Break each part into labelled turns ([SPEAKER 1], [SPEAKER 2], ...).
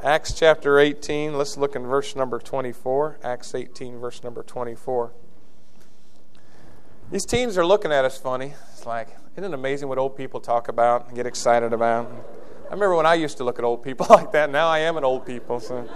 [SPEAKER 1] Acts chapter 18, let's look in verse number 24. Acts 18, verse number 24. These teens are looking at us funny. It's like, isn't it amazing what old people talk about and get excited about? I remember when I used to look at old people like that. Now I am an old people. So.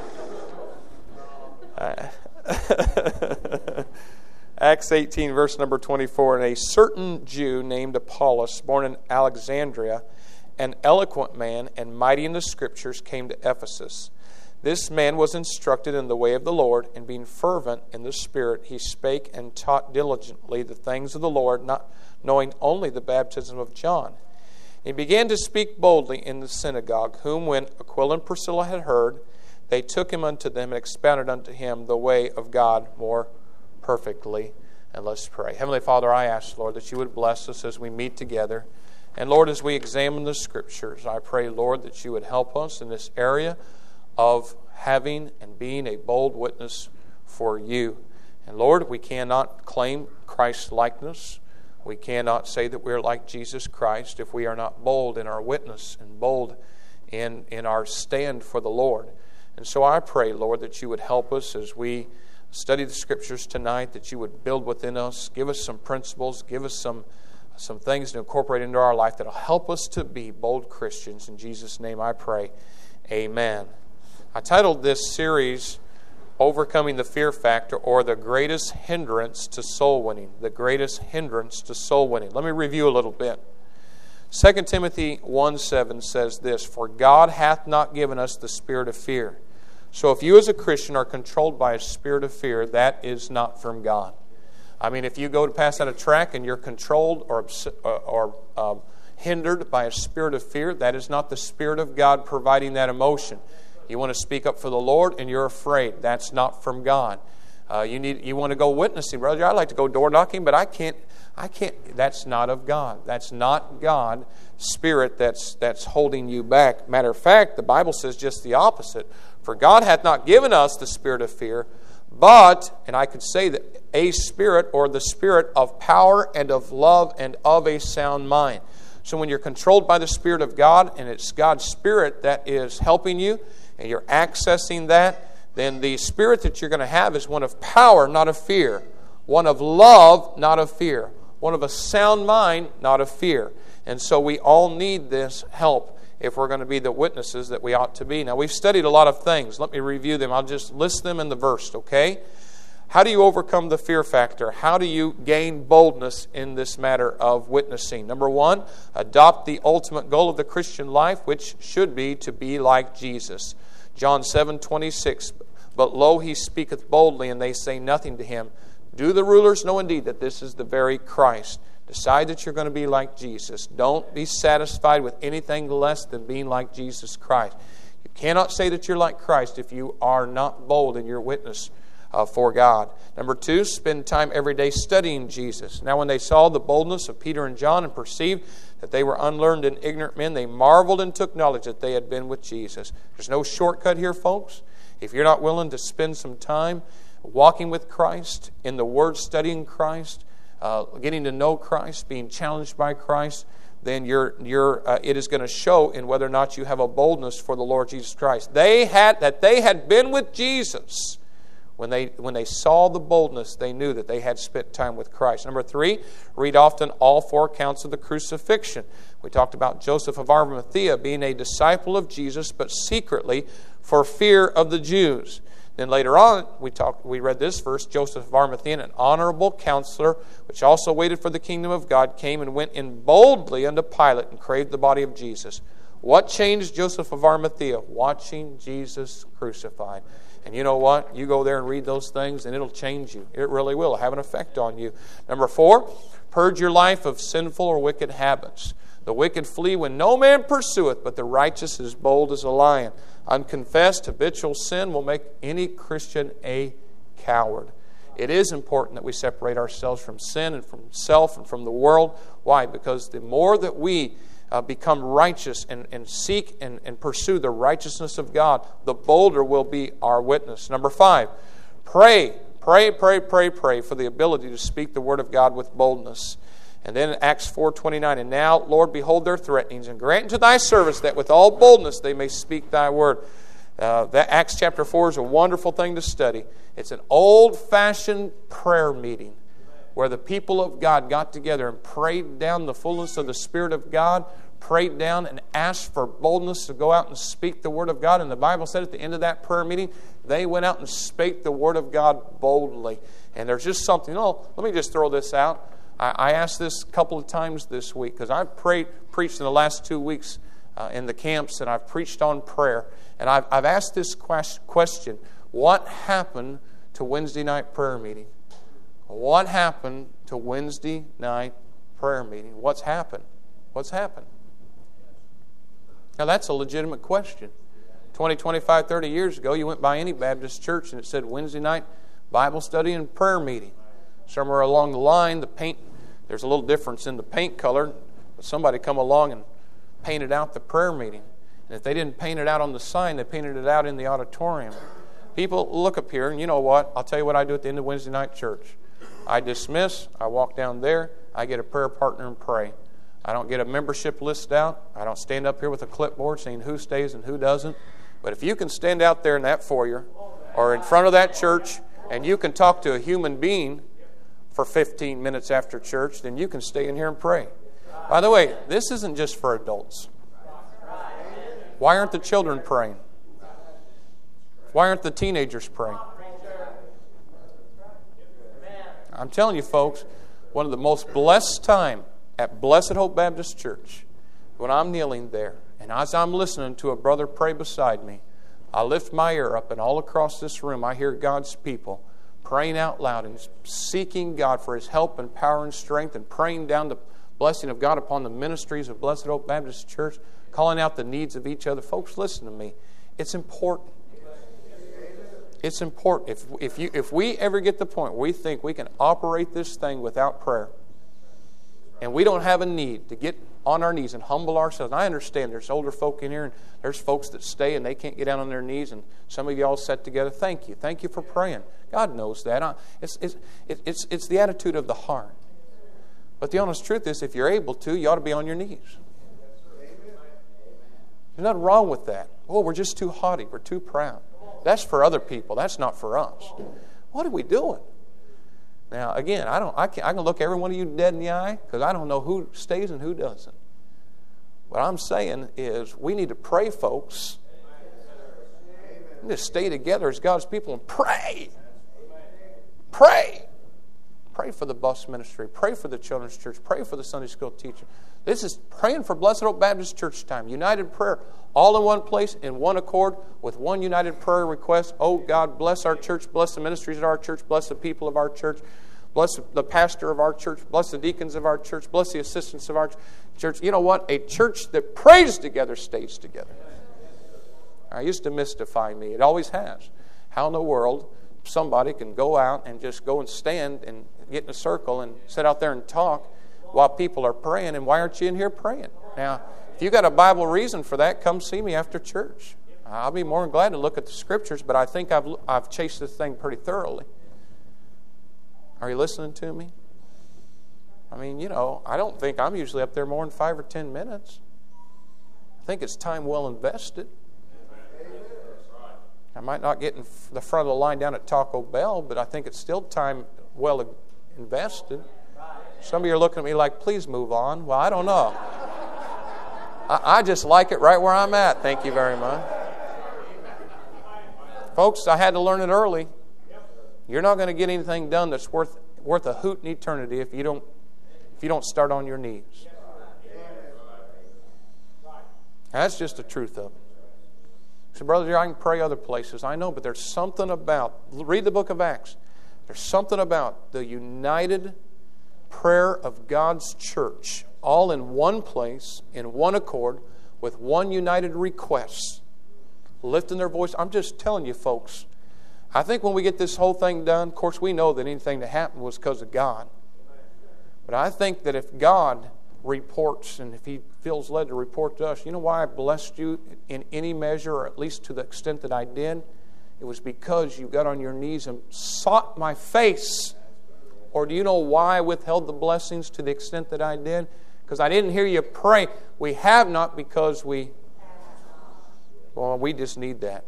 [SPEAKER 1] Acts 18, verse number 24. And a certain Jew named Apollos, born in Alexandria, an eloquent man and mighty in the Scriptures, came to Ephesus. This man was instructed in the way of the Lord, and being fervent in the Spirit, he spake and taught diligently the things of the Lord, not knowing only the baptism of John. He began to speak boldly in the synagogue, whom when Aquila and Priscilla had heard, they took him unto them and expounded unto him the way of God more perfectly. And let's pray. Heavenly Father, I ask, Lord, that you would bless us as we meet together. And Lord, as we examine the Scriptures, I pray, Lord, that you would help us in this area of having and being a bold witness for you. And Lord, we cannot claim Christ's likeness. We cannot say that we're like Jesus Christ if we are not bold in our witness and bold in our stand for the Lord. And so I pray, Lord, that you would help us as we study the Scriptures tonight, that you would build within us, give us some principles, give us some things to incorporate into our life that will help us to be bold Christians. In Jesus' name I pray. Amen. I titled this series, Overcoming the Fear Factor, or The Greatest Hindrance to Soul Winning. The Greatest Hindrance to Soul Winning. Let me review a little bit. 2 Timothy 1:7 says this, For God hath not given us the spirit of fear. So if you as a Christian are controlled by a spirit of fear, that is not from God. I mean, if you go to pass out a track and you're controlled or hindered by a spirit of fear, that is not the Spirit of God providing that emotion. You want to speak up for the Lord and you're afraid. That's not from God. You want to go witnessing, brother. I'd like to go door knocking, but I can't. That's not of God. That's not God's Spirit that's holding you back. Matter of fact, the Bible says just the opposite. For God hath not given us the spirit of fear, but, and I could say that, a spirit, or the spirit of power and of love and of a sound mind. So when you're controlled by the Spirit of God, and it's God's Spirit that is helping you, and you're accessing that, then the spirit that you're going to have is one of power, not of fear. One of love, not of fear. One of a sound mind, not of fear. And so we all need this help if we're going to be the witnesses that we ought to be. Now, we've studied a lot of things. Let me review them. I'll just list them in the verse, okay? How do you overcome the fear factor? How do you gain boldness in this matter of witnessing? Number one, adopt the ultimate goal of the Christian life, which should be to be like Jesus. John 7:26, But lo, he speaketh boldly, and they say nothing to him. Do the rulers know indeed that this is the very Christ? Decide that you're going to be like Jesus. Don't be satisfied with anything less than being like Jesus Christ. You cannot say that you're like Christ if you are not bold in your witness for God. Number two, spend time every day studying Jesus. Now when they saw the boldness of Peter and John and perceived that they were unlearned and ignorant men, they marveled and took knowledge that they had been with Jesus. There's no shortcut here, folks. If you're not willing to spend some time walking with Christ, in the Word, studying Christ, getting to know Christ, being challenged by Christ, then it is going to show in whether or not you have a boldness for the Lord Jesus Christ. They had been with Jesus. When they saw the boldness, they knew that they had spent time with Christ. Number three, read often all four accounts of the crucifixion. We talked about Joseph of Arimathea being a disciple of Jesus, but secretly for fear of the Jews. Then later on, we read this verse, Joseph of Arimathea, an honorable counselor, which also waited for the kingdom of God, came and went in boldly unto Pilate and craved the body of Jesus. What changed Joseph of Arimathea? Watching Jesus crucified. And you know what? You go there and read those things and it'll change you. It really will have an effect on you. Number four, purge your life of sinful or wicked habits. The wicked flee when no man pursueth, but the righteous is bold as a lion. Unconfessed habitual sin will make any Christian a coward. It is important that we separate ourselves from sin and from self and from the world. Why? Because the more that we become righteous and seek and pursue the righteousness of God, the bolder will be our witness. Number five, pray for the ability to speak the word of God with boldness. And then in Acts 4:29, and now, Lord, behold their threatenings, and grant unto thy servants that with all boldness they may speak thy word. That Acts chapter 4 is a wonderful thing to study. It's an old-fashioned prayer meeting where the people of God got together and prayed down the fullness of the Spirit of God, prayed down and asked for boldness to go out and speak the Word of God. And the Bible said at the end of that prayer meeting, they went out and spake the Word of God boldly. And there's just something, let me just throw this out. I asked this a couple of times this week because I've preached in the last 2 weeks in the camps, and I've preached on prayer. And I've asked this question, what happened to Wednesday night prayer meeting? What happened to Wednesday night prayer meeting? What's happened? What's happened? Now that's a legitimate question. 20, 25, 30 years ago, you went by any Baptist church and it said Wednesday night Bible study and prayer meeting. Somewhere along the line, the paint, there's a little difference in the paint color, but somebody come along and painted out the prayer meeting. And if they didn't paint it out on the sign, they painted it out in the auditorium. People look up here, and you know what? I'll tell you what I do at the end of Wednesday night church. I dismiss, I walk down there, I get a prayer partner and pray. I don't get a membership list out. I don't stand up here with a clipboard saying who stays and who doesn't. But if you can stand out there in that foyer or in front of that church and you can talk to a human being for 15 minutes after church, then you can stay in here and pray. By the way, this isn't just for adults. Why aren't the children praying? Why aren't the teenagers praying? I'm telling you, folks, one of the most blessed time at Blessed Hope Baptist Church, when I'm kneeling there, and as I'm listening to a brother pray beside me, I lift my ear up, and all across this room I hear God's people praying out loud and seeking God for His help and power and strength, and praying down the blessing of God upon the ministries of Blessed Hope Baptist Church, calling out the needs of each other. Folks, listen to me. It's important. It's important. If we ever get to the point where we think we can operate this thing without prayer, and we don't have a need to get on our knees and humble ourselves. And I understand there's older folk in here, and there's folks that stay and they can't get down on their knees, and some of you all sat together. Thank you. Thank you for praying. God knows that. It's the attitude of the heart. But the honest truth is, if you're able to, you ought to be on your knees. There's nothing wrong with that. Oh, we're just too haughty. We're too proud. That's for other people. That's not for us. What are we doing? Now, again, I can look every one of you dead in the eye because I don't know who stays and who doesn't. What I'm saying is we need to pray, folks. We need to stay together as God's people and pray. Pray. Pray for the bus ministry. Pray for the children's church. Pray for the Sunday school teacher. This is praying for Blessed Hope Baptist Church time. United prayer. All in one place, in one accord, with one united prayer request. Oh, God, bless our church. Bless the ministries of our church. Bless the people of our church. Bless the pastor of our church. Bless the deacons of our church. Bless the assistants of our church. You know what? A church that prays together stays together. I used to mystify me. It always has. How in the world somebody can go out and just go and stand and get in a circle and sit out there and talk while people are praying, and why aren't you in here praying? Now, if you got a Bible reason for that, come see me after church. I'll be more than glad to look at the Scriptures, but I think I've chased this thing pretty thoroughly. Are you listening to me? I mean, I don't think I'm usually up there more than 5 or 10 minutes. I think it's time well invested. I might not get in the front of the line down at Taco Bell, but I think it's still time well invested. Some of you are looking at me like, please move on. Well, I don't know. I just like it right where I'm at. Thank you very much. Folks, I had to learn it early. You're not going to get anything done that's worth a hoot in eternity if you don't start on your knees. That's just the truth of it. So, brother, I can pray other places. I know, but there's something about, read the book of Acts. There's something about the united prayer of God's church, all in one place, in one accord, with one united request, lifting their voice. I'm just telling you, folks, I think when we get this whole thing done, of course, we know that anything that happened was because of God. But I think that if God reports, and if He feels led to report to us, you know why I blessed you in any measure, or at least to the extent that I did? It was because you got on your knees and sought my face. Or do you know why I withheld the blessings to the extent that I did? Because I didn't hear you pray. We have not because we just need that.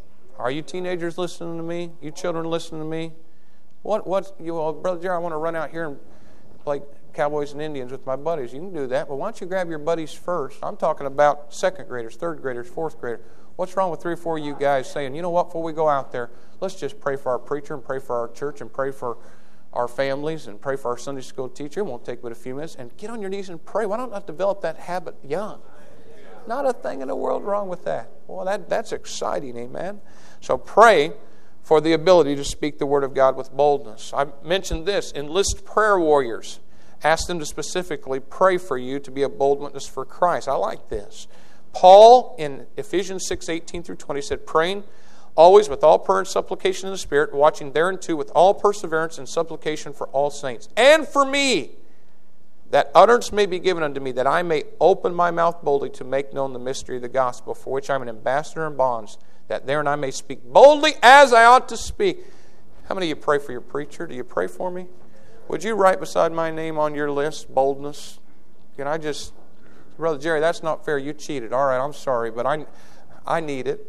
[SPEAKER 1] Are you teenagers listening to me? You children listening to me? Brother Jerry, I want to run out here and play Cowboys and Indians with my buddies. You can do that, but why don't you grab your buddies first? I'm talking about second graders, third graders, fourth graders. What's wrong with 3 or 4 of you guys saying, you know what, before we go out there, let's just pray for our preacher and pray for our church and pray for our families and pray for our Sunday school teacher. It won't take but a few minutes. And get on your knees and pray. Why don't I develop that habit young? Not a thing in the world wrong with that. Well, that's exciting, amen? So pray for the ability to speak the Word of God with boldness. I mentioned this. Enlist prayer warriors. Ask them to specifically pray for you to be a bold witness for Christ. I like this. Paul, in Ephesians 6:18-20, said, praying always with all prayer and supplication in the Spirit, watching thereunto with all perseverance and supplication for all saints. And for me, that utterance may be given unto me, that I may open my mouth boldly to make known the mystery of the gospel, for which I am an ambassador in bonds, that therein I may speak boldly as I ought to speak. How many of you pray for your preacher? Do you pray for me? Would you write beside my name on your list, boldness? Can I just, Brother Jerry, that's not fair. You cheated. All right, I'm sorry, but I need it.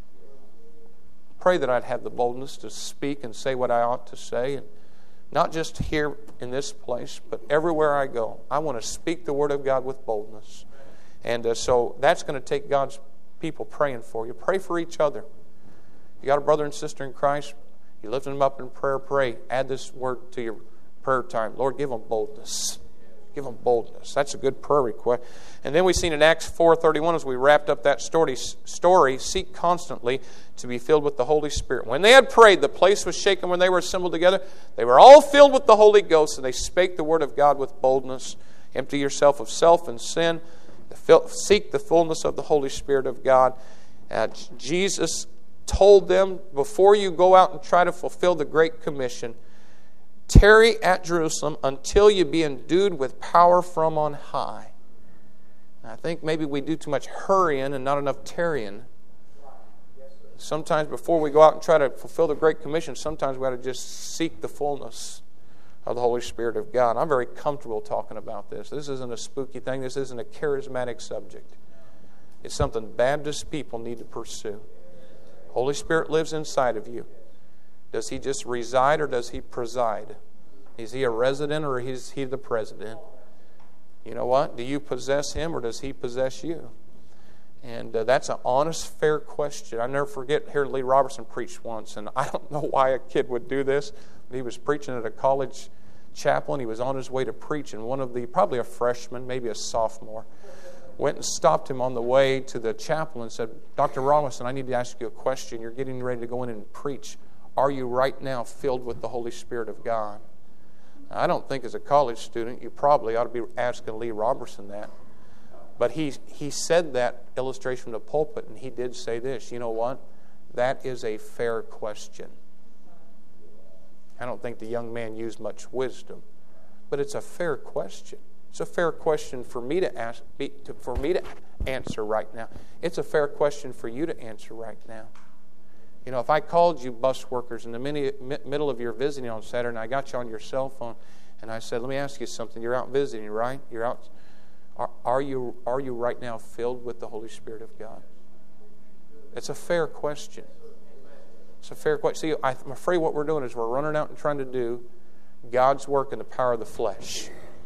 [SPEAKER 1] Pray that I'd have the boldness to speak and say what I ought to say. And not just here in this place, but everywhere I go. I want to speak the Word of God with boldness. And so that's going to take God's people praying for you. Pray for each other. You got a brother and sister in Christ, you lift them up in prayer, pray. Add this word to your prayer time. Lord, give them boldness. Give them boldness. That's a good prayer request. And then we've seen in Acts 4:31, as we wrapped up that story, seek constantly to be filled with the Holy Spirit. When they had prayed, the place was shaken when they were assembled together. They were all filled with the Holy Ghost, and they spake the word of God with boldness. Empty yourself of self and sin. Seek the fullness of the Holy Spirit of God. Jesus told them, before you go out and try to fulfill the Great Commission, tarry at Jerusalem until you be endued with power from on high. I think maybe we do too much hurrying and not enough tarrying. Sometimes before we go out and try to fulfill the Great Commission, sometimes we ought to just seek the fullness of the Holy Spirit of God. I'm very comfortable talking about this. This isn't a spooky thing. This isn't a charismatic subject. It's something Baptist people need to pursue. Holy Spirit lives inside of you. Does He just reside or does He preside? Is He a resident or is He the president? You know what? Do you possess Him or does He possess you? And that's an honest, fair question. I never forget, here Lee Robertson preached once, and I don't know why a kid would do this, but he was preaching at a college chapel, and he was on his way to preach, and one of the, probably a freshman, maybe a sophomore, went and stopped him on the way to the chapel and said, Dr. Robinson, I need to ask you a question. You're getting ready to go in and preach. Are you right now filled with the Holy Spirit of God? I don't think as a college student you probably ought to be asking Lee Robertson that. But he said that illustration from the pulpit, and he did say this. You know what? That is a fair question. I don't think the young man used much wisdom, but it's a fair question. It's a fair question for me to ask, for me to answer right now. It's a fair question for you to answer right now. You know, if I called you bus workers in the middle of your visiting on Saturday, and I got you on your cell phone, and I said, "Let me ask you something. You're out visiting, right? You're out. Are you right now filled with the Holy Spirit of God?" It's a fair question. It's a fair question. See, I'm afraid what we're doing is we're running out and trying to do God's work in the power of the flesh.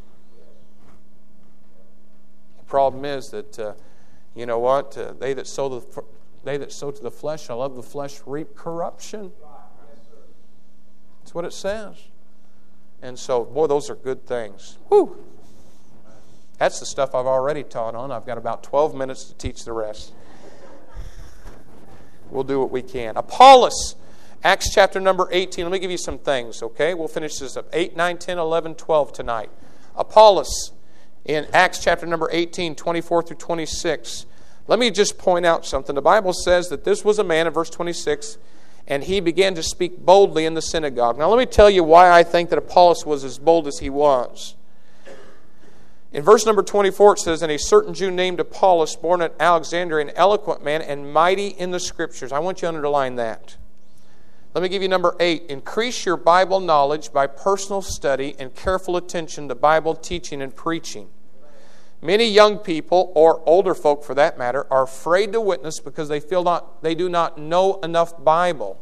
[SPEAKER 1] The problem is that, you know what? They that sow to the flesh shall of the flesh reap corruption. That's what it says. And so, boy, those are good things. Whew! That's the stuff I've already taught on. I've got about 12 minutes to teach the rest. We'll do what we can. Apollos, Acts chapter number 18. Let me give you some things, okay? We'll finish this up. 8, 9, 10, 11, 12 tonight. Apollos in Acts chapter number 18, 24 through 26. Let me just point out something. The Bible says that this was a man, in verse 26, and he began to speak boldly in the synagogue. Now let me tell you why I think that Apollos was as bold as he was. In verse number 24 it says, "And a certain Jew named Apollos, born at Alexandria, an eloquent man and mighty in the Scriptures." I want you to underline that. Let me give you number 8. Increase your Bible knowledge by personal study and careful attention to Bible teaching and preaching. Many young people, or older folk for that matter, are afraid to witness because they do not know enough Bible.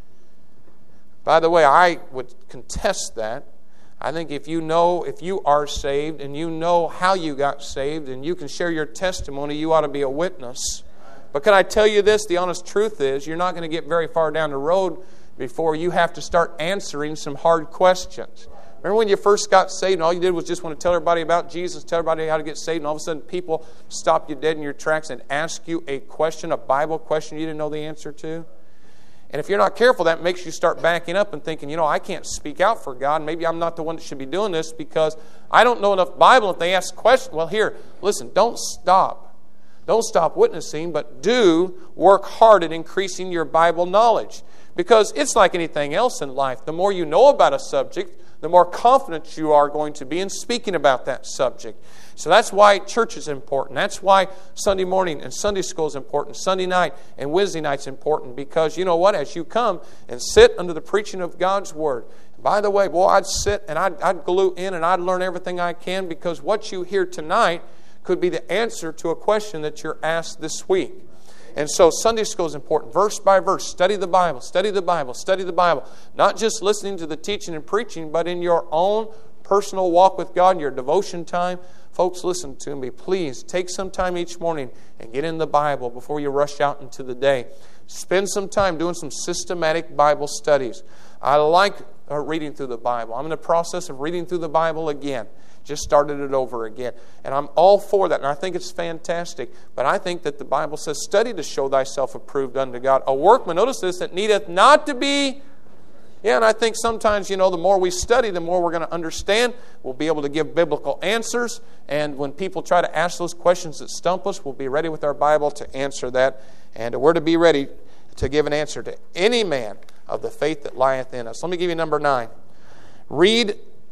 [SPEAKER 1] By the way, I would contest that. I think if you are saved and you know how you got saved and you can share your testimony, you ought to be a witness. But can I tell you this? The honest truth is you're not going to get very far down the road before you have to start answering some hard questions. Remember when you first got saved and all you did was just want to tell everybody about Jesus, tell everybody how to get saved, and all of a sudden people stop you dead in your tracks and ask you a question, a Bible question you didn't know the answer to? And if you're not careful, that makes you start backing up and thinking, I can't speak out for God. Maybe I'm not the one that should be doing this because I don't know enough Bible. If they ask questions, well, here, listen, don't stop. Don't stop witnessing, but do work hard at increasing your Bible knowledge. Because it's like anything else in life. The more you know about a subject, the more confident you are going to be in speaking about that subject. So that's why church is important. That's why Sunday morning and Sunday school is important. Sunday night and Wednesday night is important. Because you know what? As you come and sit under the preaching of God's Word. By the way, boy, I'd sit and I'd glue in and I'd learn everything I can because what you hear tonight could be the answer to a question that you're asked this week. And so Sunday school is important. Verse by verse, study the Bible, study the Bible, study the Bible. Not just listening to the teaching and preaching, but in your own personal walk with God, in your devotion time. Folks, listen to me. Please take some time each morning and get in the Bible before you rush out into the day. Spend some time doing some systematic Bible studies. I like reading through the Bible. I'm in the process of reading through the Bible again. Just started it over again. And I'm all for that, and I think it's fantastic. But I think that the Bible says, study to show thyself approved unto God. A workman, notice this, that needeth not to be... Yeah, and I think sometimes, the more we study, the more we're going to understand. We'll be able to give biblical answers. And when people try to ask those questions that stump us, we'll be ready with our Bible to answer that. And we're to be ready to give an answer to any man of the faith that lieth in us. Let me give you number 9. Read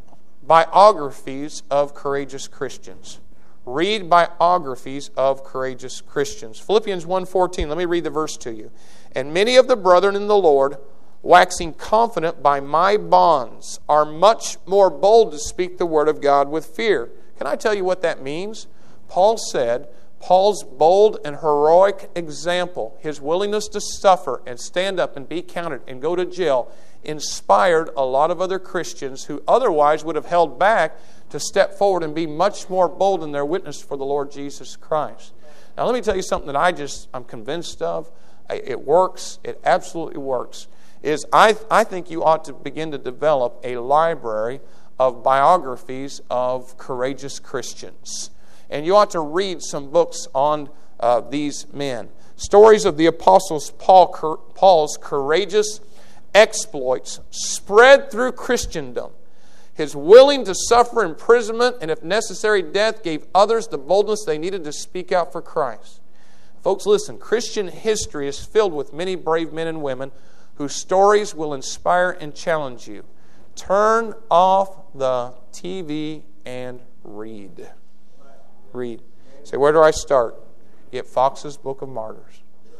[SPEAKER 1] biographies of courageous Christians. Read biographies of courageous Christians. Philippians 1:14, let me read the verse to you. And many of the brethren in the Lord, waxing confident by my bonds, are much more bold to speak the word of God with fear. Can I tell you what that means? Paul said, Paul's bold and heroic example, his willingness to suffer and stand up and be counted and go to jail, inspired a lot of other Christians who otherwise would have held back to step forward and be much more bold in their witness for the Lord Jesus Christ. Now let me tell you something that I'm convinced of. It works. It absolutely works. I think you ought to begin to develop a library of biographies of courageous Christians. And you ought to read some books on these men. Stories of the Apostle Paul's courageous exploits spread through Christendom. His willing to suffer imprisonment and, if necessary, death gave others the boldness they needed to speak out for Christ. Folks, listen, Christian history is filled with many brave men and women whose stories will inspire and challenge you. Turn off the TV and read. Read. Say, where do I start? Get Fox's Book of Martyrs.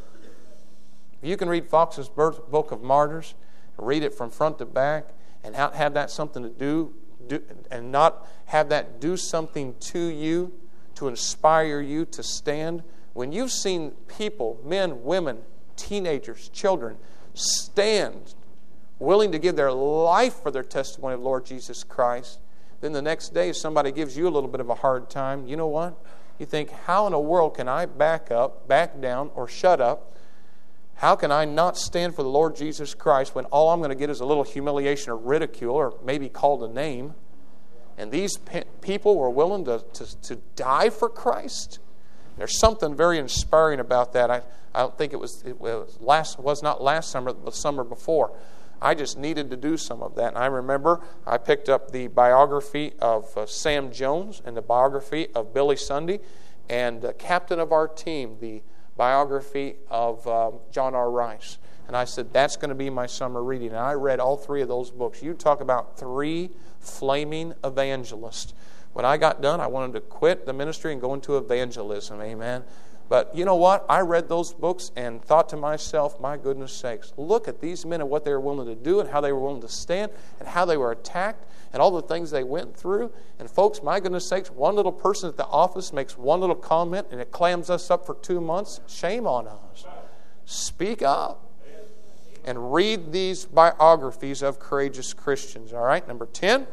[SPEAKER 1] If you can read Fox's Book of Martyrs, read it from front to back, and not have that something to do and not have that do something to you to inspire you to stand. When you've seen people, men, women, teenagers, children, stand willing to give their life for their testimony of Lord Jesus Christ, then the next day somebody gives you a little bit of a hard time. You know what? You think, how in the world can I back up, back down, or shut up? How can I not stand for the Lord Jesus Christ when all I'm going to get is a little humiliation or ridicule or maybe called a name? And these people were willing to die for Christ? There's something very inspiring about that. I don't think it was not last summer, but the summer before. I just needed to do some of that. And I remember I picked up the biography of Sam Jones and the biography of Billy Sunday and the captain of our team, the biography of John R. Rice. And I said, that's going to be my summer reading. And I read all 3 of those books. You talk about 3 flaming evangelists. When I got done, I wanted to quit the ministry and go into evangelism. Amen. But you know what? I read those books and thought to myself, my goodness sakes, look at these men and what they were willing to do and how they were willing to stand and how they were attacked and all the things they went through. And folks, my goodness sakes, one little person at the office makes one little comment and it clams us up for 2 months. Shame on us. Speak up and read these biographies of courageous Christians. All right, number 10.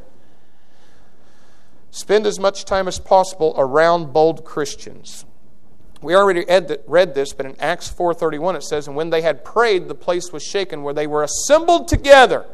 [SPEAKER 1] Spend as much time as possible around bold Christians. We already read this, but in Acts 4:31 it says, and when they had prayed, the place was shaken where they were assembled together.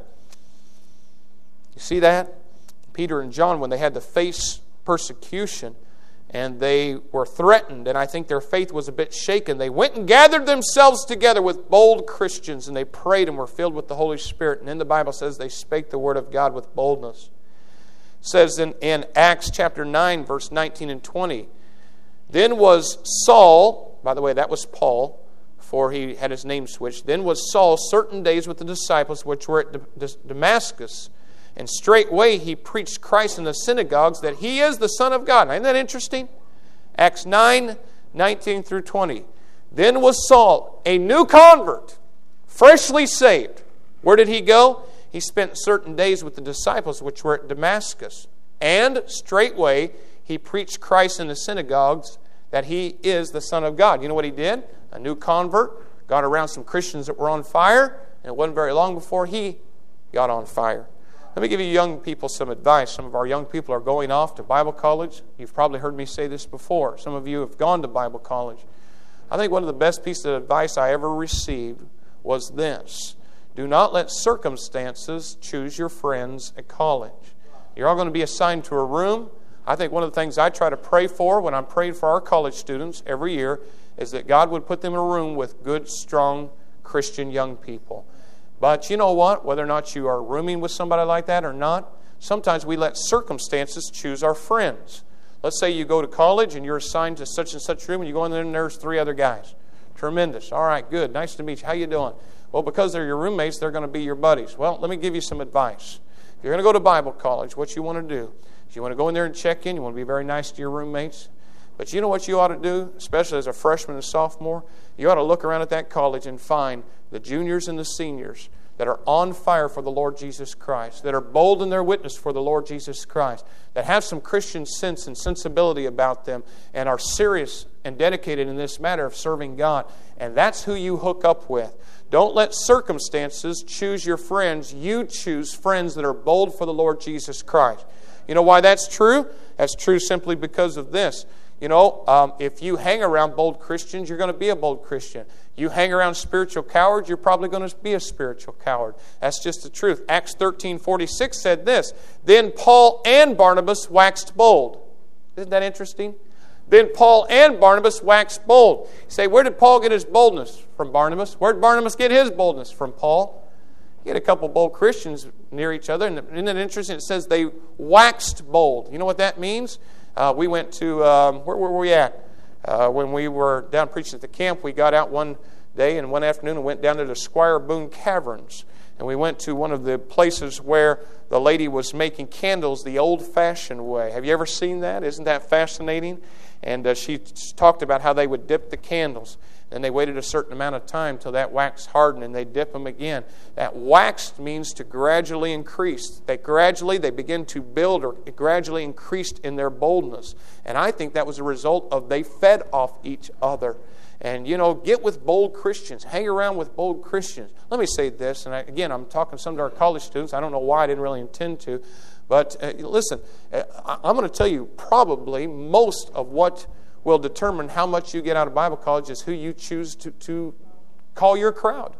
[SPEAKER 1] You see that? Peter and John, when they had to face persecution and they were threatened, and I think their faith was a bit shaken, they went and gathered themselves together with bold Christians, and they prayed and were filled with the Holy Spirit. And then the Bible says they spake the word of God with boldness. It says in Acts chapter 9, verse 19 and 20, then was Saul, by the way, that was Paul, before he had his name switched. Then was Saul certain days with the disciples which were at Damascus. And straightway he preached Christ in the synagogues that he is the Son of God. Isn't that interesting? Acts 9, 19 through 20. Then was Saul, a new convert, freshly saved. Where did he go? He spent certain days with the disciples which were at Damascus. And straightway he preached Christ in the synagogues that he is the Son of God. You know what he did? A new convert, got around some Christians that were on fire, and it wasn't very long before he got on fire. Let me give you young people some advice. Some of our young people are going off to Bible college. You've probably heard me say this before. Some of you have gone to Bible college. I think one of the best pieces of advice I ever received was this. Do not let circumstances choose your friends at college. You're all going to be assigned to a room. I think one of the things I try to pray for when I'm praying for our college students every year is that God would put them in a room with good, strong Christian young people. But you know what? Whether or not you are rooming with somebody like that or not, sometimes we let circumstances choose our friends. Let's say you go to college and you're assigned to such and such room and you go in there and there's 3 other guys. Tremendous. All right, good. Nice to meet you. How you doing? Well, because they're your roommates, they're going to be your buddies. Well, let me give you some advice. If you're going to go to Bible college, what you want to do is you want to go in there and check in. You want to be very nice to your roommates. But you know what you ought to do, especially as a freshman and sophomore? You ought to look around at that college and find the juniors and the seniors that are on fire for the Lord Jesus Christ, that are bold in their witness for the Lord Jesus Christ, that have some Christian sense and sensibility about them and are serious and dedicated in this matter of serving God. And that's who you hook up with. Don't let circumstances choose your friends. You choose friends that are bold for the Lord Jesus Christ. You know why that's true? That's true simply because of this. You know, if you hang around bold Christians, you're going to be a bold Christian. You hang around spiritual cowards, you're probably going to be a spiritual coward. That's just the truth. Acts 13:46 said this, then Paul and Barnabas waxed bold. Isn't that interesting? Then Paul and Barnabas waxed bold. You say, where did Paul get his boldness? From Barnabas. Where did Barnabas get his boldness? From Paul. You get a couple bold Christians near each other, and isn't it interesting? It says they waxed bold. You know what that means? We went to, where were we at? When we were down preaching at the camp, we got out one day and one afternoon and went down to the Squire Boone Caverns. And we went to one of the places where the lady was making candles the old-fashioned way. Have you ever seen that? Isn't that fascinating? And she talked about how they would dip the candles. Then they waited a certain amount of time till that wax hardened, and they dip them again. That waxed means to gradually increase. They begin to build or gradually increased in their boldness. And I think that was a result of they fed off each other. And, you know, get with bold Christians. Hang around with bold Christians. Let me say this, and again, I'm talking to some of our college students. I don't know why I didn't really intend to. But listen, I'm going to tell you probably most of what will determine how much you get out of Bible college is who you choose to call your crowd.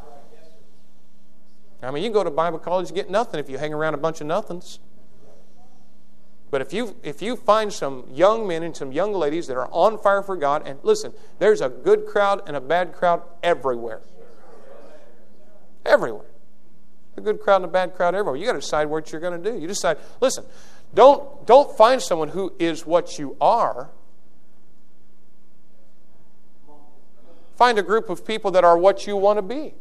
[SPEAKER 1] I mean, you go to Bible college and get nothing if you hang around a bunch of nothings. But if you find some young men and some young ladies that are on fire for God, and listen, there's a good crowd and a bad crowd everywhere. Everywhere. A good crowd and a bad crowd everywhere. You got to decide what you're going to do. You decide, listen, don't find someone who is what you are. Find a group of people that are what you want to be.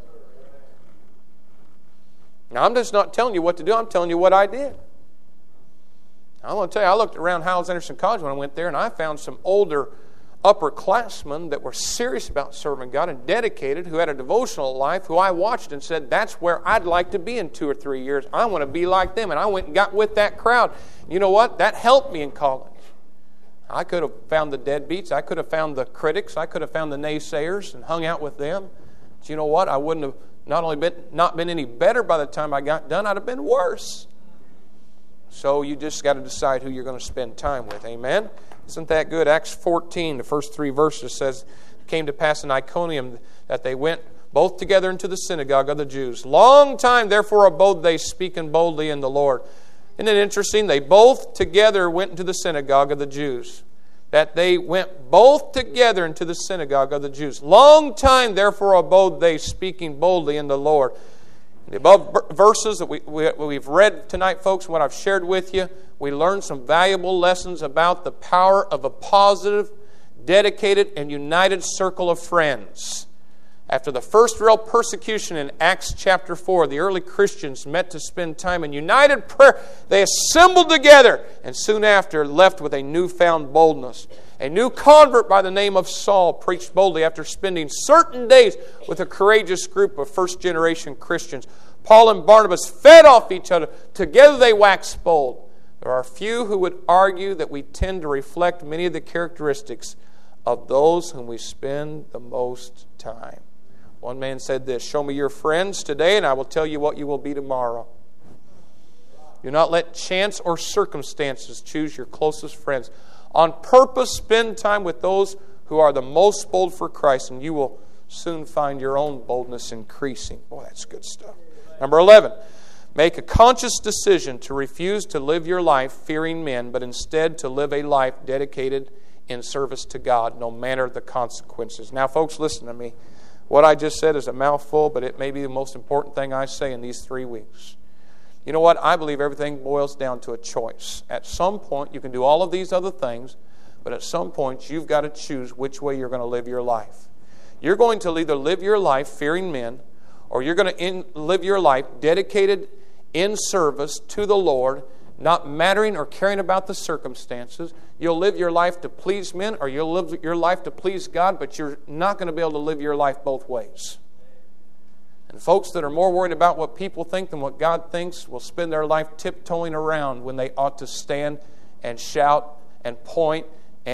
[SPEAKER 1] Now, I'm just not telling you what to do. I'm telling you what I did. I want to tell you, I looked around Hyles-Anderson College when I went there, and I found some older upperclassmen that were serious about serving God and dedicated, who had a devotional life, who I watched and said, that's where I'd like to be in 2 or 3 years. I want to be like them. And I went and got with that crowd. You know what? That helped me in college. I could have found the deadbeats. I could have found the critics. I could have found the naysayers and hung out with them. But you know what? I wouldn't have not been any better by the time I got done. I'd have been worse. So you just got to decide who you're going to spend time with. Amen? Isn't that good? Acts 14, the first 3 verses says, it came to pass in Iconium that they went both together into the synagogue of the Jews. Long time, therefore, abode they, speaking boldly in the Lord. Isn't it interesting? They both together went into the synagogue of the Jews. That they went both together into the synagogue of the Jews. Long time, therefore, abode they, speaking boldly in the Lord. The above verses that we've read tonight, folks, what I've shared with you, we learned some valuable lessons about the power of a positive, dedicated, and united circle of friends. After the first real persecution in Acts chapter 4, the early Christians met to spend time in united prayer. They assembled together and soon after left with a newfound boldness. A new convert by the name of Saul preached boldly after spending certain days with a courageous group of first-generation Christians. Paul and Barnabas fed off each other. Together they waxed bold. There are few who would argue that we tend to reflect many of the characteristics of those whom we spend the most time. One man said this, show me your friends today and I will tell you what you will be tomorrow. Do not let chance or circumstances choose your closest friends. On purpose, spend time with those who are the most bold for Christ, and you will soon find your own boldness increasing. Boy, that's good stuff. Number 11, make a conscious decision to refuse to live your life fearing men, but instead to live a life dedicated in service to God, no matter the consequences. Now, folks, listen to me. What I just said is a mouthful, but it may be the most important thing I say in these 3 weeks. You know what? I believe everything boils down to a choice. At some point, you can do all of these other things, but at some point, you've got to choose which way you're going to live your life. You're going to either live your life fearing men, or you're going to live your life dedicated in service to the Lord, not mattering or caring about the circumstances. You'll live your life to please men, or you'll live your life to please God, but you're not going to be able to live your life both ways. And folks that are more worried about what people think than what God thinks will spend their life tiptoeing around when they ought to stand and shout and point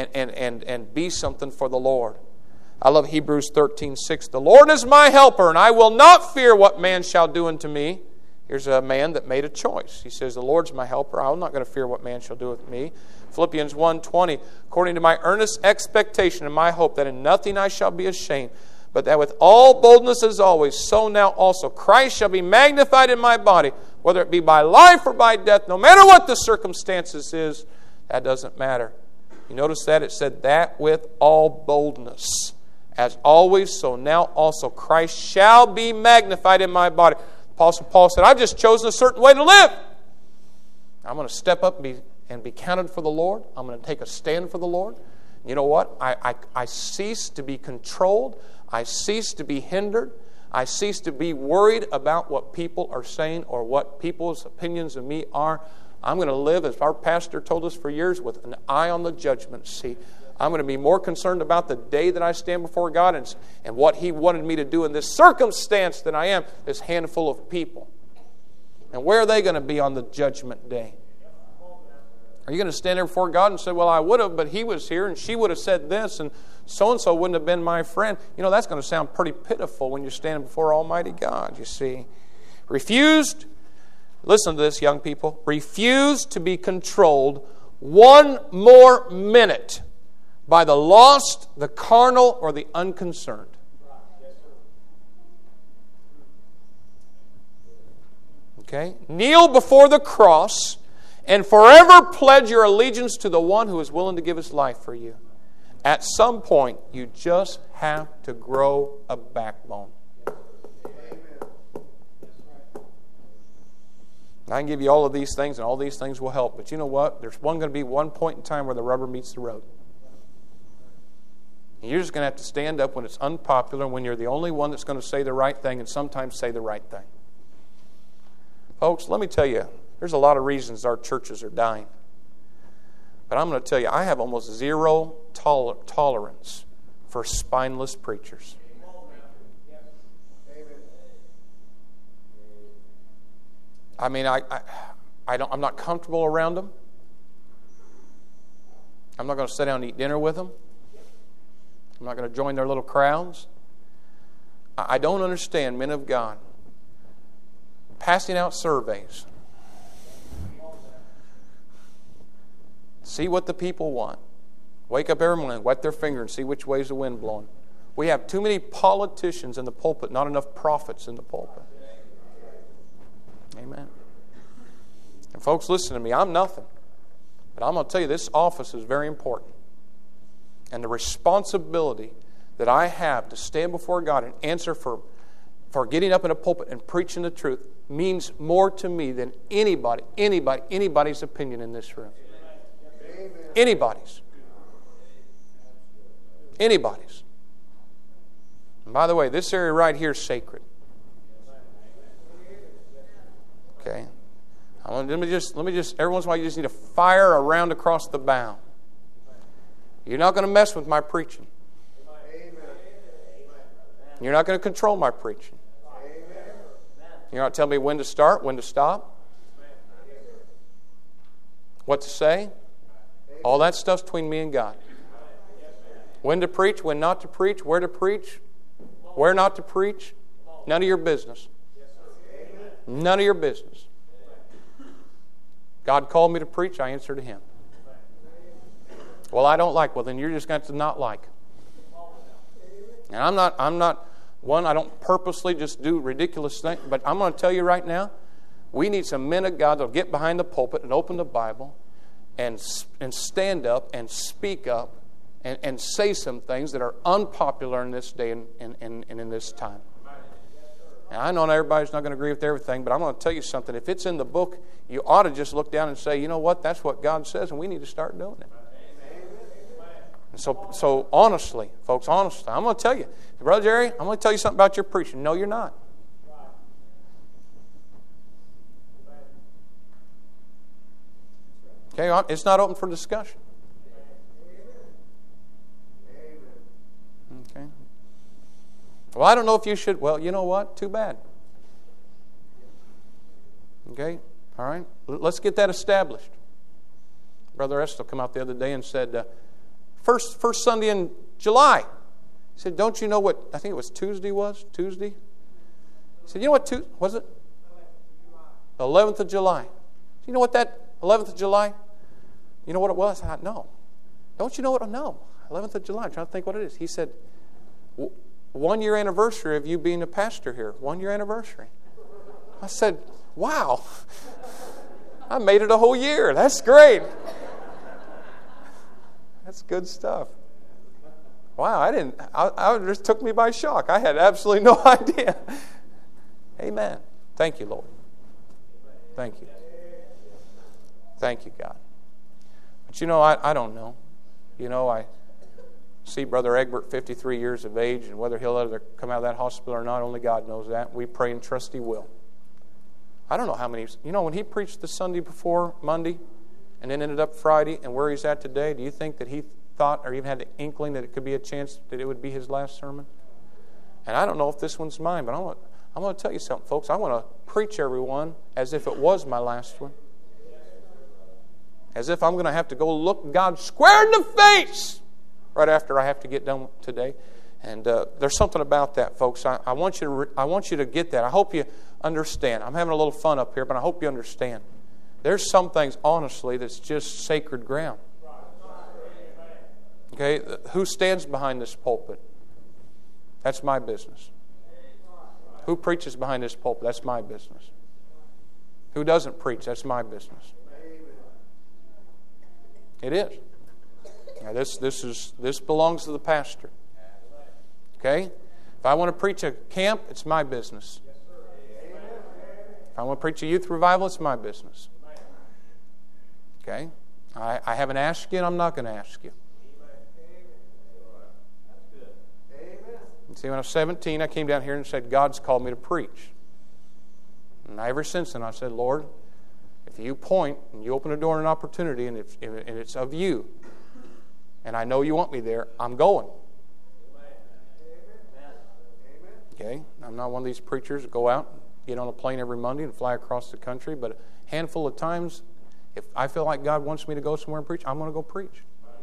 [SPEAKER 1] and be something for the Lord. I love Hebrews 13:6. The Lord is my helper, and I will not fear what man shall do unto me. Here's a man that made a choice. He says, the Lord's my helper. I'm not going to fear what man shall do with me. Philippians 1:20. According to my earnest expectation and my hope that in nothing I shall be ashamed, but that with all boldness as always, so now also Christ shall be magnified in my body, whether it be by life or by death, no matter what the circumstances is, that doesn't matter. You notice that? It said that with all boldness. As always, so now also Christ shall be magnified in my body. Apostle Paul said, I've just chosen a certain way to live. I'm going to step up and be counted for the Lord. I'm going to take a stand for the Lord. You know what? I cease to be controlled. I cease to be hindered. I cease to be worried about what people are saying or what people's opinions of me are. I'm going to live, as our pastor told us for years, with an eye on the judgment seat. I'm going to be more concerned about the day that I stand before God and what He wanted me to do in this circumstance than I am this handful of people. And where are they going to be on the judgment day? Are you going to stand there before God and say, well, I would have, but he was here and she would have said this and so-and-so wouldn't have been my friend? You know, that's going to sound pretty pitiful when you're standing before Almighty God, you see. Refused, listen to this, young people, refuse to be controlled one more minute by the lost, the carnal, or the unconcerned. Okay? Kneel before the cross and forever pledge your allegiance to the one who is willing to give his life for you. At some point, you just have to grow a backbone. I can give you all of these things, and all these things will help. But you know what? There's going to be one point in time where the rubber meets the road. And you're just going to have to stand up when it's unpopular, when you're the only one that's going to say the right thing and sometimes say the right thing. Folks, let me tell you, there's a lot of reasons our churches are dying. But I'm going to tell you, I have almost zero tolerance for spineless preachers. I mean, I'm not comfortable around them. I'm not going to sit down and eat dinner with them. I'm not going to join their little crowds. I don't understand men of God passing out surveys. See what the people want. Wake up every morning, wet their finger, and see which way is the wind blowing. We have too many politicians in the pulpit, not enough prophets in the pulpit. Amen. And folks, listen to me. I'm nothing. But I'm going to tell you, this office is very important. And the responsibility that I have to stand before God and answer for getting up in a pulpit and preaching the truth means more to me than anybody's opinion in this room. Anybody's. And by the way, this area right here is sacred. Okay? Let me just, every once in a while you just need to fire a round across the bow. You're not going to mess with my preaching. You're not going to control my preaching. You're not telling me when to start, when to stop, what to say. All that stuff's between me and God. When to preach, when not to preach, where not to preach. None of your business. None of your business. God called me to preach, I answer to Him. Well, I don't like. Well, then you're just going to not like. And I'm not one, I don't purposely just do ridiculous things, but I'm going to tell you right now, we need some men of God that will get behind the pulpit and open the Bible and stand up and speak up and say some things that are unpopular in this day and in this time. Now, I know everybody's not going to agree with everything, but I'm going to tell you something. If it's in the book, you ought to just look down and say, you know what, that's what God says, and we need to start doing it. And so honestly, folks, I'm going to tell you, Brother Jerry, I'm going to tell you something about your preaching. No, you're not. Okay, it's not open for discussion. Okay. Well, I don't know if you should. Well, you know what? Too bad. Okay, all right. Let's get that established. Brother Estel come out the other day and said, first Sunday in July. He said, don't you know what, I think it was Tuesday was? Tuesday? He said, you know what, was it? 11th of July. Do you know what that 11th of July? You know what it was? I thought, no. Don't you know what? No. 11th of July. I'm trying to think what it is. He said, 1 year anniversary of you being a pastor here. 1 year anniversary. I said, wow. I made it a whole year. That's great. That's good stuff. Wow, I just took me by shock. I had absolutely no idea. Amen. Thank you, Lord. Thank you. Thank you, God. But you know, I don't know. You know, I see Brother Egbert, 53 years of age, and whether he'll ever come out of that hospital or not, only God knows that. We pray and trust He will. I don't know how many, you know, when he preached the Sunday before Monday and then ended up Friday and where he's at today, do you think that he thought or even had the inkling that it could be a chance that it would be his last sermon? And I don't know if this one's mine, but I'm going to tell you something, folks. I want to preach everyone as if it was my last one. As if I'm going to have to go look God square in the face right after I have to get done today. And there's something about that, folks. I want you to get that. I hope you understand. I'm having a little fun up here, but I hope you understand. There's some things, honestly, that's just sacred ground. Okay, who stands behind this pulpit? That's my business. Who preaches behind this pulpit? That's my business. Who doesn't preach? That's my business. It is. Now, this belongs to the pastor. Okay? If I want to preach a camp, it's my business. If I want to preach a youth revival, it's my business. Okay? I haven't asked you, and I'm not going to ask you. See, when I was 17, I came down here and said, God's called me to preach. And ever since then, I said, Lord, If you point and you open a door and an opportunity and it's of you, and I know you want me there, I'm going. Okay? I'm not one of these preachers that go out, get on a plane every Monday and fly across the country, but a handful of times, if I feel like God wants me to go somewhere and preach, I'm going to go preach.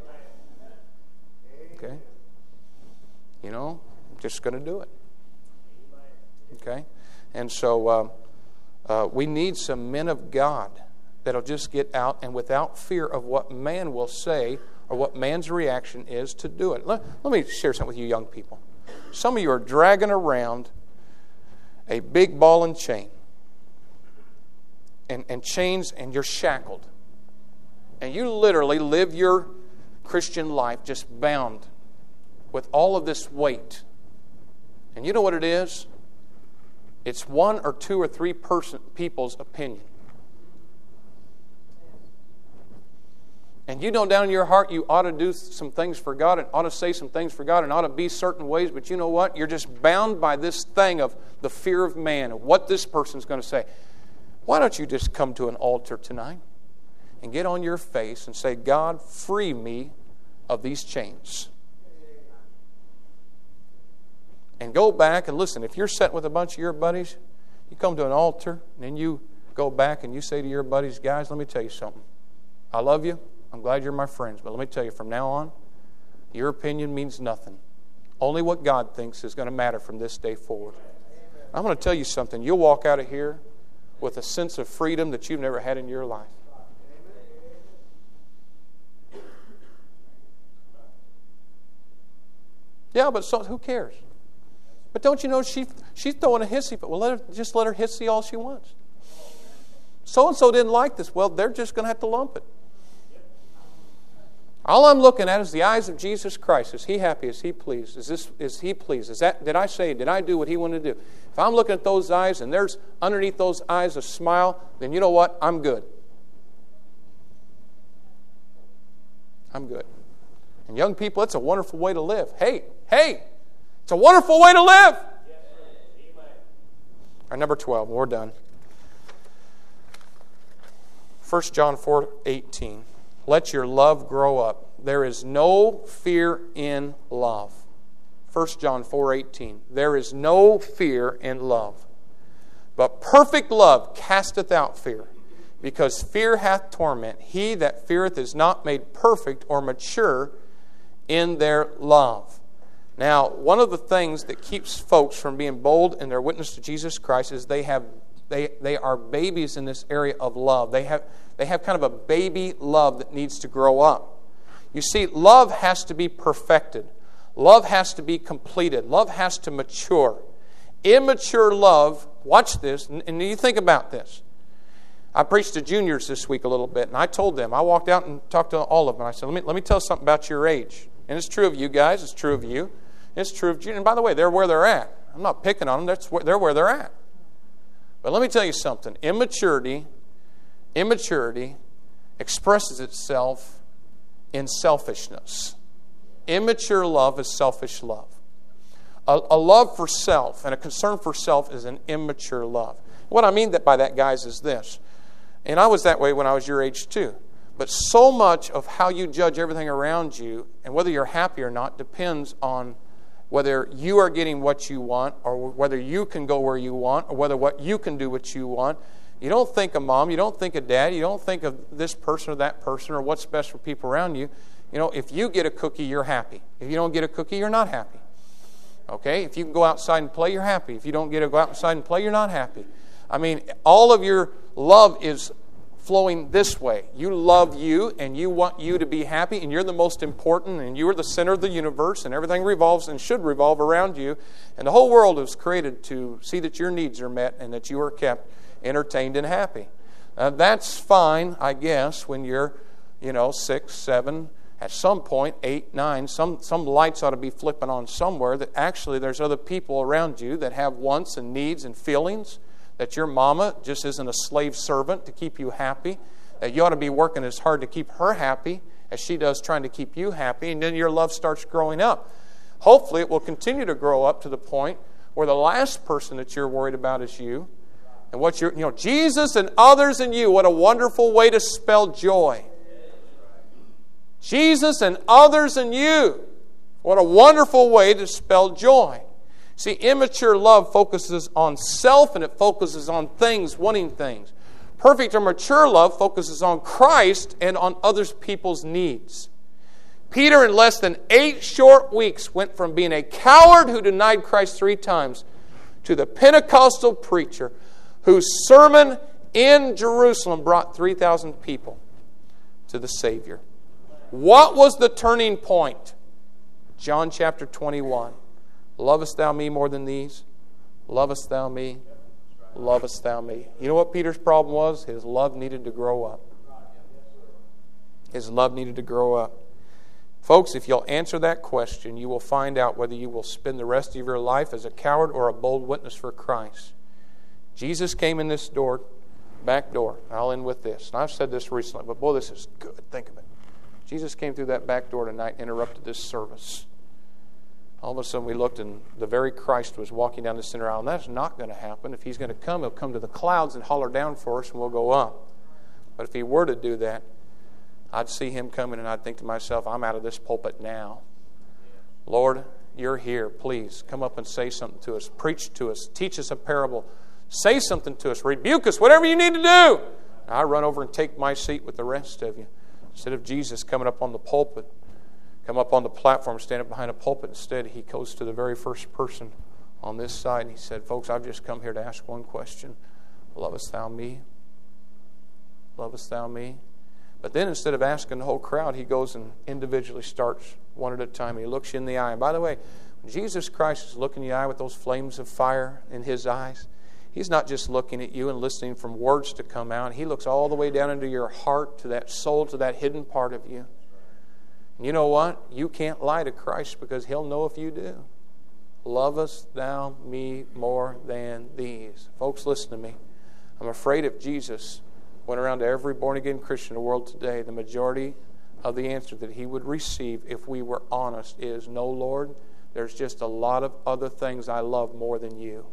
[SPEAKER 1] Okay? You know, I'm just going to do it. Okay? And so we need some men of God that'll just get out and without fear of what man will say or what man's reaction is to do it. Let me share something with you young people. Some of you are dragging around a big ball and chain. And chains, and you're shackled. And you literally live your Christian life just bound with all of this weight. And you know what it is? It's one or two or three people's opinion. And you know down in your heart you ought to do some things for God and ought to say some things for God and ought to be certain ways, but you know what? You're just bound by this thing of the fear of man, of what this person's going to say. Why don't you just come to an altar tonight and get on your face and say, God, free me of these chains. And go back and listen. If you're sitting with a bunch of your buddies, you come to an altar and then you go back and you say to your buddies, guys, let me tell you something. I love you. I'm glad you're my friends. But let me tell you, from now on, your opinion means nothing. Only what God thinks is going to matter from this day forward. I'm going to tell you something. You'll walk out of here with a sense of freedom that you've never had in your life. Yeah, but so, who cares? But don't you know she's throwing a hissy fit? Well, just let her hissy all she wants. So-and-so didn't like this. Well, they're just going to have to lump it. All I'm looking at is the eyes of Jesus Christ. Is He happy? Is He pleased? Is He pleased? Did I do what He wanted to do? If I'm looking at those eyes and there's underneath those eyes a smile, then you know what? I'm good. I'm good. And young people, it's a wonderful way to live. Hey, it's a wonderful way to live. All right, number 12, we're done. 1 John 4:18. Let your love grow up. There is no fear in love. 1 John 4:18. There is no fear in love. But perfect love casteth out fear, because fear hath torment. He that feareth is not made perfect or mature in their love. Now, one of the things that keeps folks from being bold in their witness to Jesus Christ is they are babies in this area of love. They have kind of a baby love that needs to grow up. You see, love has to be perfected. Love has to be completed. Love has to mature. Immature love, watch this, and you think about this. I preached to juniors this week a little bit, and I told them, I walked out and talked to all of them, and I said, let me tell you something about your age. And it's true of you guys, it's true of you, it's true of juniors. And by the way, they're where they're at. I'm not picking on them, they're where they're at. But let me tell you something. Immaturity expresses itself in selfishness. Immature love is selfish love. A love for self and a concern for self is an immature love. What I mean by that, guys, is this. And I was that way when I was your age too. But so much of how you judge everything around you and whether you're happy or not depends on whether you are getting what you want or whether you can go where you want or whether what you can do what you want. You don't think of mom, you don't think of dad, you don't think of this person or that person or what's best for people around you. You know, if you get a cookie, you're happy. If you don't get a cookie, you're not happy. Okay? If you can go outside and play, you're happy. If you don't get to go outside and play, you're not happy. I mean, all of your love is flowing this way. You love you, and you want you to be happy, and you're the most important, and you are the center of the universe, and everything revolves and should revolve around you. And the whole world was created to see that your needs are met and that you are kept entertained and happy. That's fine, I guess, when you're, 6, 7, at some point, 8, 9, some lights ought to be flipping on somewhere that actually there's other people around you that have wants and needs and feelings, that your mama just isn't a slave servant to keep you happy, that you ought to be working as hard to keep her happy as she does trying to keep you happy, and then your love starts growing up. Hopefully it will continue to grow up to the point where the last person that you're worried about is you, And Jesus and others and you, what a wonderful way to spell joy. Jesus and others and you. What a wonderful way to spell joy. See, immature love focuses on self and it focuses on things, wanting things. Perfect or mature love focuses on Christ and on other people's needs. Peter, in less than 8 short weeks, went from being a coward who denied Christ 3 times to the Pentecostal preacher whose sermon in Jerusalem brought 3,000 people to the Savior. What was the turning point? John chapter 21. Lovest thou me more than these? Lovest thou me? Lovest thou me? You know what Peter's problem was? His love needed to grow up. His love needed to grow up. Folks, if you'll answer that question, you will find out whether you will spend the rest of your life as a coward or a bold witness for Christ. Jesus came in this door, back door. I'll end with this. And I've said this recently, but boy, this is good. Think of it. Jesus came through that back door tonight and interrupted this service. All of a sudden we looked and the very Christ was walking down the center aisle. And that's not going to happen. If He's going to come, He'll come to the clouds and holler down for us and we'll go up. But if He were to do that, I'd see Him coming and I'd think to myself, I'm out of this pulpit now. Lord, You're here. Please come up and say something to us. Preach to us. Teach us a parable. Say something to us. Rebuke us. Whatever you need to do. And I run over and take my seat with the rest of you. Instead of Jesus coming up on the pulpit, come up on the platform, stand up behind a pulpit, instead He goes to the very first person on this side and He said, folks, I've just come here to ask one question. Lovest thou me? Lovest thou me? But then instead of asking the whole crowd, He goes and individually starts one at a time. He looks you in the eye. And by the way, when Jesus Christ is looking in the eye with those flames of fire in His eyes, He's not just looking at you and listening from words to come out. He looks all the way down into your heart, to that soul, to that hidden part of you. And you know what? You can't lie to Christ because He'll know if you do. Lovest thou me more than these? Folks, listen to me. I'm afraid if Jesus went around to every born-again Christian in the world today, the majority of the answer that he would receive, if we were honest, is, no, Lord, there's just a lot of other things I love more than you.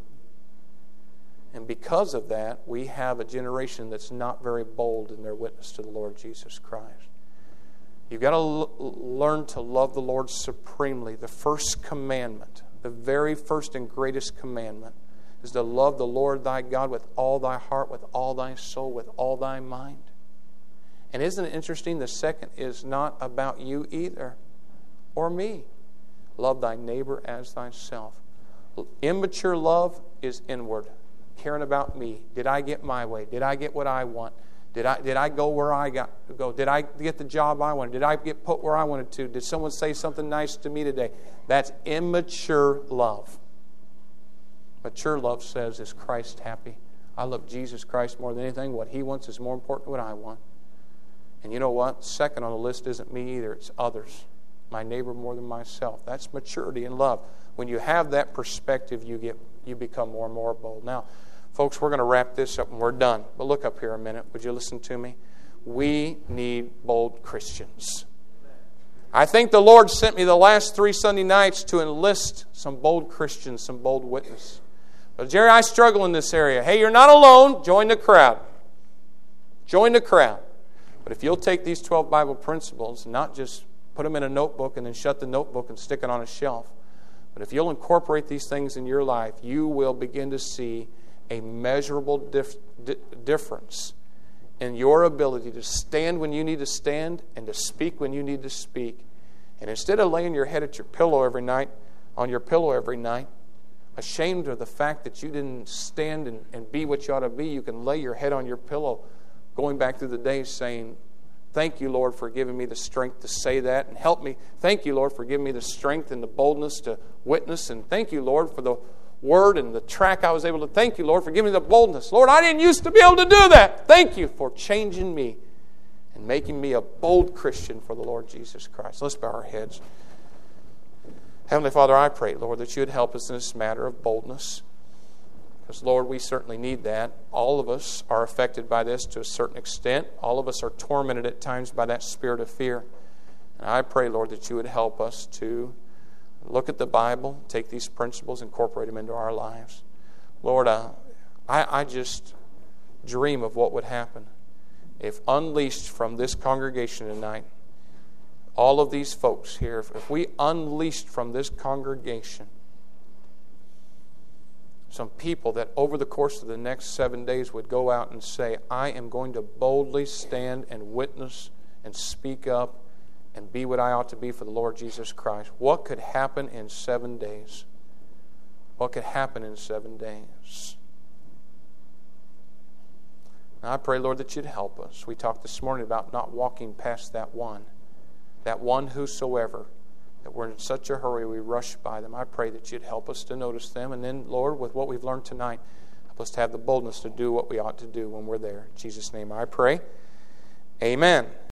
[SPEAKER 1] And because of that, we have a generation that's not very bold in their witness to the Lord Jesus Christ. You've got to learn to love the Lord supremely. The first commandment, the very first and greatest commandment, is to love the Lord thy God with all thy heart, with all thy soul, with all thy mind. And isn't it interesting? The second is not about you either, or me. Love thy neighbor as thyself. Immature love is inward. Caring about me. Did I get my way? Did I get what I want? Did I go where I got to go? Did I get the job I wanted? Did I get put where I wanted to? Did someone say something nice to me today? That's immature love. Mature love says, is Christ happy? I love Jesus Christ more than anything. What He wants is more important than what I want. And you know what? Second on the list isn't me either. It's others. My neighbor more than myself. That's maturity in love. When you have that perspective, you become more and more bold. Now, folks, we're going to wrap this up and we're done. But look up here a minute. Would you listen to me? We need bold Christians. I think the Lord sent me the last 3 Sunday nights to enlist some bold Christians, some bold witness. But Jerry, I struggle in this area. Hey, you're not alone. Join the crowd. Join the crowd. But if you'll take these 12 Bible principles and not just put them in a notebook and then shut the notebook and stick it on a shelf, but if you'll incorporate these things in your life, you will begin to see a measurable difference in your ability to stand when you need to stand and to speak when you need to speak. And instead of laying your head at your pillow every night, on your pillow every night, ashamed of the fact that you didn't stand and be what you ought to be, you can lay your head on your pillow going back through the day saying, thank you, Lord, for giving me the strength to say that and help me. Thank you, Lord, for giving me the strength and the boldness to witness. And thank you, Lord, for the word and the track I was able to. Thank you, Lord, for giving me the boldness. Lord, I didn't used to be able to do that. Thank you for changing me and making me a bold Christian for the Lord Jesus Christ. Let's bow our heads. Heavenly Father, I pray, Lord, that you would help us in this matter of boldness. Because, Lord, we certainly need that. All of us are affected by this to a certain extent. All of us are tormented at times by that spirit of fear. And I pray, Lord, that you would help us to look at the Bible, take these principles, incorporate them into our lives. Lord, I just dream of what would happen if unleashed from this congregation tonight, all of these folks here, if we unleashed from this congregation some people that over the course of the next 7 days would go out and say, I am going to boldly stand and witness and speak up and be what I ought to be for the Lord Jesus Christ. What could happen in 7 days? What could happen in 7 days? Now I pray, Lord, that you'd help us. We talked this morning about not walking past that one whosoever, that we're in such a hurry we rush by them. I pray that you'd help us to notice them. And then, Lord, with what we've learned tonight, help us to have the boldness to do what we ought to do when we're there. In Jesus' name I pray. Amen.